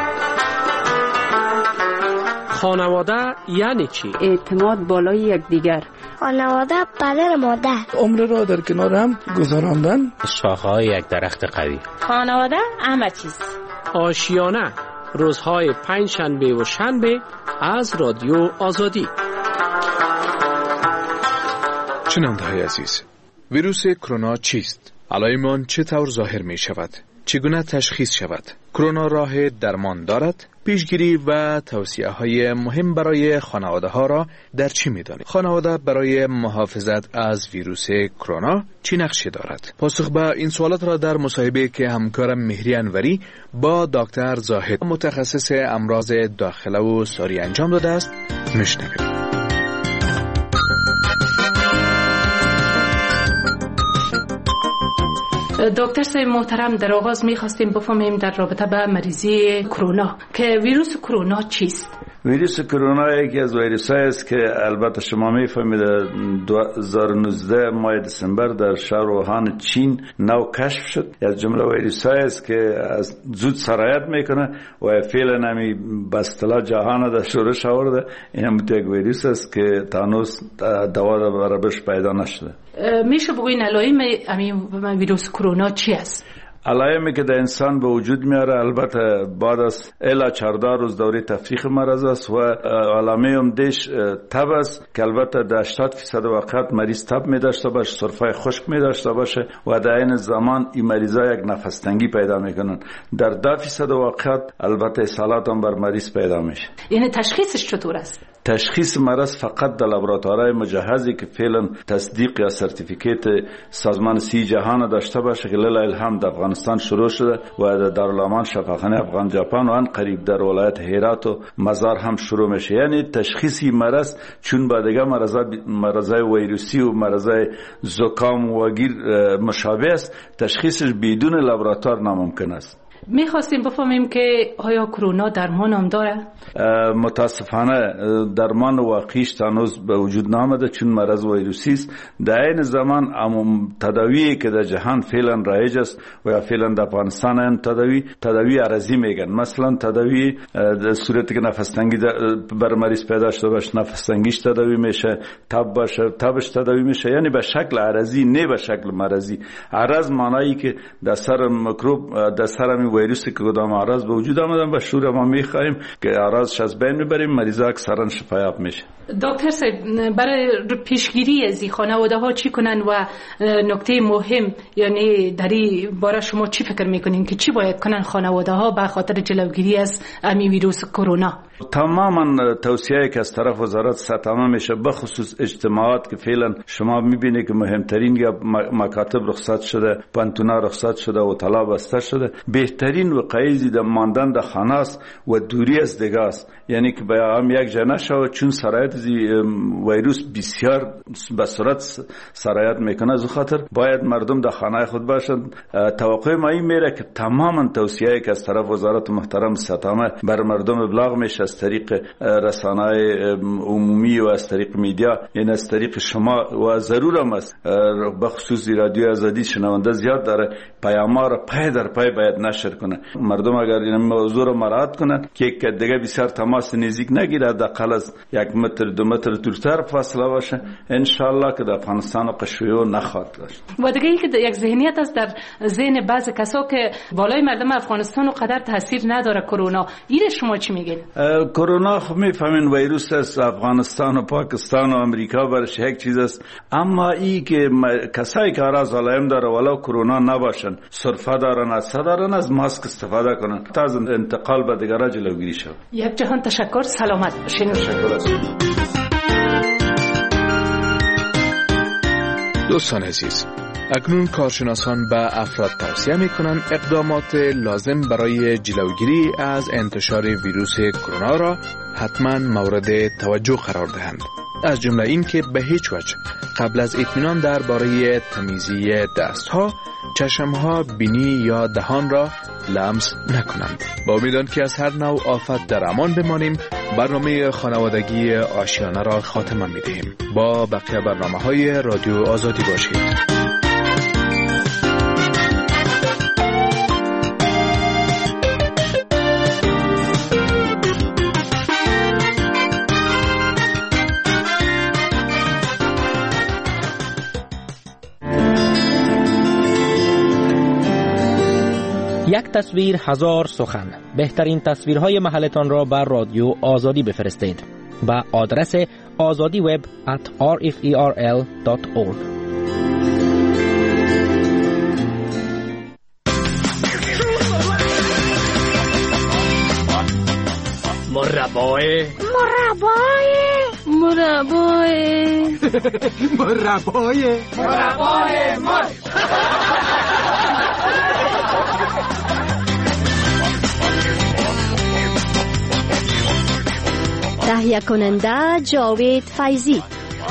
خانواده یعنی چی؟ اعتماد بالای یکدیگر. خانواده پدر مادر. عمر را در کنار هم گذراندن. شاخه‌های یک درخت قوی. خانواده همه چیز. آشیانه روزهای 5 شنبه و شنبه از رادیو آزادی. شنونده‌های عزیز، ویروس کرونا چیست؟ علائم آن چطور ظاهر می شود؟ چگونه تشخیص شود؟ کرونا راه درمان دارد؟ پیشگیری و توصیه های مهم برای خانواده ها را در چی می دانید؟ خانواده برای محافظت از ویروس کرونا چی نقشی دارد؟ پاسخ به این سوالات را در مصاحبه که همکارم مهری انوری با دکتر زاهد متخصص امراض داخله و ساری انجام داده است میشنوید. دکتر صاحب محترم، در آغاز می‌خواستیم بفهمیم در رابطه با مریضی کرونا که ویروس کرونا چیست؟ ویروس کرونا یکی از ویروس‌هایی است که البته شما می‌فهمید 2019 ماه دسامبر در شهر ووهان چین نو کشف شد. از جمله ویروس‌هایی است که از زود سرایت میکنه و فعلا همی به اصطلاح جهان در شورش آورده. این هم یک ویروس است که تا هنوز دوا برابرش پیدا نشده. میشه بگوین علائم همین ویروس کرونا چی است؟ علائمی که در انسان به وجود میاره البته بعد از الی 14 روز دوره تفریق مرض است و علامه هم دیش تب است که البته در 80% وقت مریض تب می داشته باشه، سرفه خشک می داشته باشه و در این زمان این مریضا یک نفس تنگی پیدا میکنن. در 10% وقت البته اسهالات هم بر مریض پیدا میشه. یعنی تشخیصش چطور است؟ تشخیص مرض فقط در لابراتوارهای مجهزی که فعلا تصدیق یا سرتیفیکیت سازمان صحی جهان داشته باشه که لله الحمد افغانستان شروع شده و در دارالامان شفاخانه افغان ژاپن و آن قریب در ولایت هرات و مزار هم شروع میشه. یعنی تشخیصی مرض چون با دیگه مرضای ویروسی و مرضای زکام و گیر مشابه است، تشخیصش بدون لابراتوار ناممکن است. میخواستیم بفهمیم که آیا کرونا درمان هم داره؟ متاسفانه درمان واقعیش هنوز به وجود نامده چون مرض ویروسی است. در این زمان تداویی که در جهان فعلا رایج است و یا فعلا در افغانستان هم تداوی عرضی میگن. مثلا تداوی در صورتی که نفس تنگی بر مریض پیدا شده باشه نفس تنگیش تداوی میشه، تب باشه تبش تداوی میشه، یعنی به شکل عرضی نه به شکل مرضی. عرض معنایی که در سر میکروب در سر ویروسی که کدام اعراض به وجود آمدن و شور ما میخوایم که اعراضش از بین میبریم، مریضا اکثرا شفایاب میشه. دکتر صاحب برای پیشگیری از این خانواده ها چی کنن و نکته مهم یعنی در این باره شما چی فکر میکنین که چی باید کنن خانواده ها به خاطر جلوگیری از همین ویروس کرونا؟ تماما توصیه‌ای که از طرف وزارت صحت میشه بخصوص اجتماعات که فعلا شما میبینید که مهمترین یا مکاتب رخصت شده، پانتونا رخصت شده و طلا بسته شده، بهترین وقایع در ماندن در خانه است و دوری از دیگه است. یعنی که به هم یک جا نشود چون سرایت ویروس بسیار به سرعت سرایت میکنه. از خاطر باید مردم در خانه خود باشند. توقع ما این میره که تماما توصیه‌ای که از طرف وزارت محترم صحت بر مردم ابلاغ میشه میشه از طریق رسانه‌های عمومی و از طریق میدیا، این از طریق شما و ضرور هم است بخصوص رادیو آزادی شنونده زیاد داره، پیام‌ها را پای در پای باید نشر کنه. مردم اگر این موضوع را مراعات کنن که دیگه بسیار تماس نزدیک نگیره، حداقل از 1 متر 2 متر دورتر فاصله باشه، ان شاء الله که در افغانستان قشویو نخواهد داشت. و دیگه که یک ذهنیت است در ذهن بعضی کسا که بالای مردم افغانستان و قدر تاثیر نداره کرونا، این شما چی میگین؟ کرونا خب میفهمین ویروس است، افغانستان و پاکستان و امریکا برش یک چیز است، اما ای که کسایی که آراز علائم داره ولو کرونا نباشن، سرفه دارن، عطسه دارن، از ماسک استفاده کنن تا از انتقال به دیگران جلوگیری شود. یک جهان تشکر، سلامت باشین. دوستان عزیز، اکنون کارشناسان به افراد توصیه میکنند اقدامات لازم برای جلوگیری از انتشار ویروس کرونا را حتما مورد توجه قرار دهند، از جمله این که به هیچ وجه قبل از اطمینان درباره تمیزی دستها، چشمها، بینی یا دهان را لمس نکنند. با امید که از هر نوع آفت در امان بمانیم، برنامه خانوادگی آشیانه را خاتمه می‌دهیم. با بقیه برنامه‌های رادیو آزادی باشید. یک تصویر هزار سخن. بهترین تصویرهای محلتان را بر رادیو آزادی بفرستید به آدرس azadiweb@rferl.org. مربای تهیه کننده جاوید فیضی.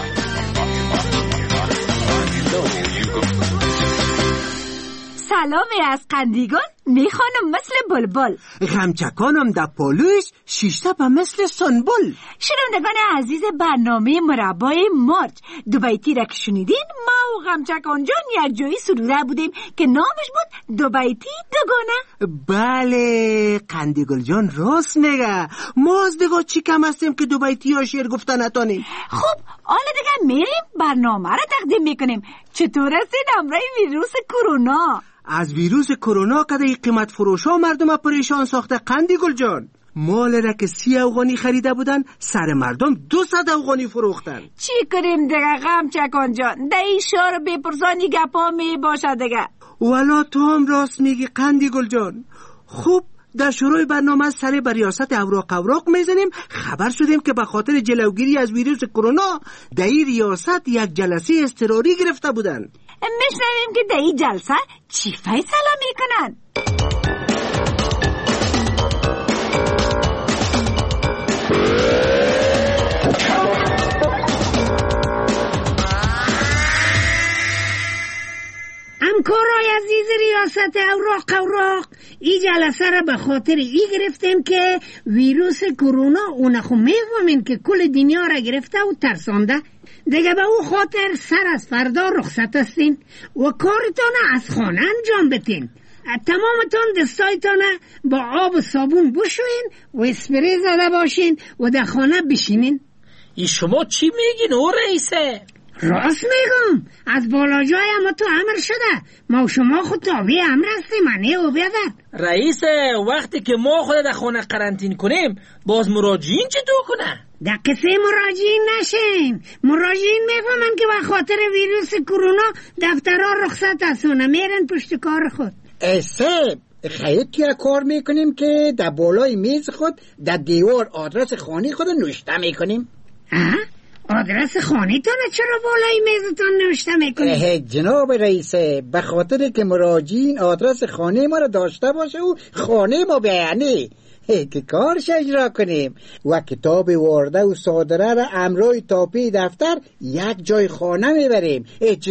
سلامی از قندیگان میخوانم مثل بلبل، غمچکانم در پالوش شیشته به مثل سنبل. شنوندگان عزیز برنامه مربای مارچ، دو بیتی را که شنیدین، ما و غمچکان جان یک جایی سروده بودیم که نامش بود دو بیتی دوگانه. بله، قندیگل جان راست میگه، ما از دیگه چی کم هستیم که دو بیتی ها شعر گفتن نتانیم. خب حالا دیگه میریم برنامه را تقدیم میکنیم. چطور هستین امرای ویروس کرونا؟ از ویروس کرونا کده قیمت فروش ها مردم پریشان ساخته قندیگل جان. مال را که 30 افغانی خریده بودن، سر مردم 200 افغانی فروختن. چی کنیم دیگه غمچکان جان؟ ده ای شار بپرسانی گپا می باشه دیگه. والا تو هم راست میگی قندیگل جان. خوب در شروع برنامه سر بر ریاست اوراق میزنیم. خبر شدیم که به خاطر جلوگیری از ویروس کرونا در این ریاست یک جلسه اضطراری گرفته بودن. میشنویم که در این جلسه چی فیصله میکنن؟ همکارای عزیز ریاست اوراق، این جلسه را به خاطر ای گرفتیم که ویروس کرونا اون خو میفهمین که کل دنیا را گرفته و ترسانده. دیگه به او خاطر سر از فردا رخصت هستین و کارتان از خانه انجام بتین. تمامتان دستایتان با آب و صابون بشوین و اسپری زده باشین و در خانه بشینین. ای شما چی میگین او رئیسه؟ راست میگم، از بالا جای اما تو امر شده. ما و شما خود تابع امر هستیم، منه و بیادر. رئیس، وقتی که ما خود در خانه قرنطین کنیم، باز مراجعین چطور کنه؟ در قصه مراجعین نشین. مراجعین میفهمن که به خاطر ویروس کرونا دفترها رخصت هست و نمیرن پشت کار خود. صاحب، خیلی که کار میکنیم که در بالای میز خود در دیوار آدرس خانه خود نوشته میکنیم. آدرس خانه تانه چرا بالای میزتان نوشته میکنیم؟ جناب رئیسه، به خاطر که مراجعین آدرس خانه ما را داشته باشه و خانه ما بیانی که کارش اجرا کنیم و کتاب ورده و صادره را امرای تاپی دفتر یک جای خانه میبریم.